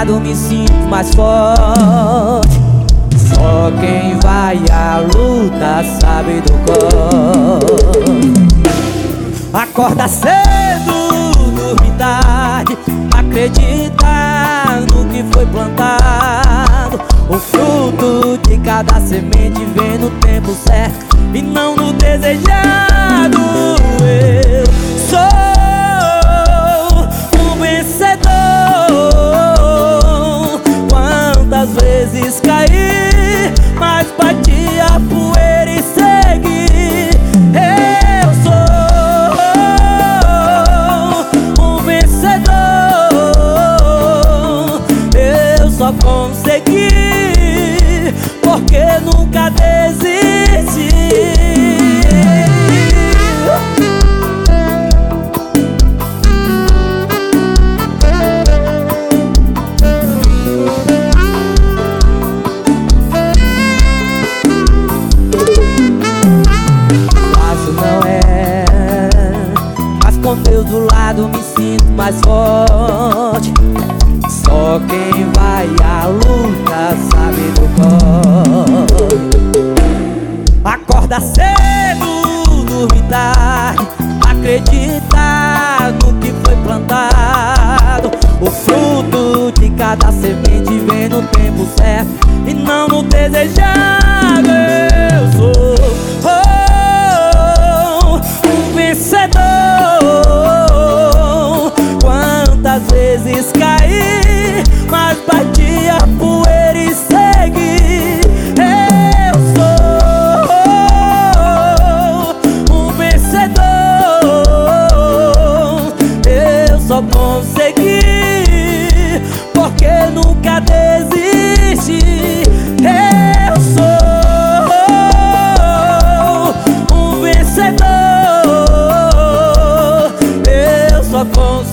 lado me sinto mais forte. Só quem vai à luta sabe do cor. Acorda cedo, dorme tarde, acredita no que foi plantado. O fruto de cada semente vem no tempo certo e não no desejado. Eu sou um vencedor. Quantas vezes caí, mas bati a poeira e segui. Eu sou um vencedor. Eu só consegui porque nunca desisti. Com Deus do lado me sinto mais forte. Só quem vai à luta sabe do cor. Acorda cedo, dorme tarde, acredita no que foi plantado. O fruto de cada semente vem no tempo certo e não no desejado. Eu sou um vencedor. Quantas vezes caí, mas bati a poeira e segui. Eu sou um vencedor. Eu só consegui porque nunca desisti. Eu sou um vencedor. Eu só consegui